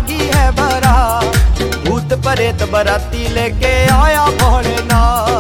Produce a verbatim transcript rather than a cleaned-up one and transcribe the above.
लागी है बारात, भूत प्रेत बराती लेके आया भोलेनाथ।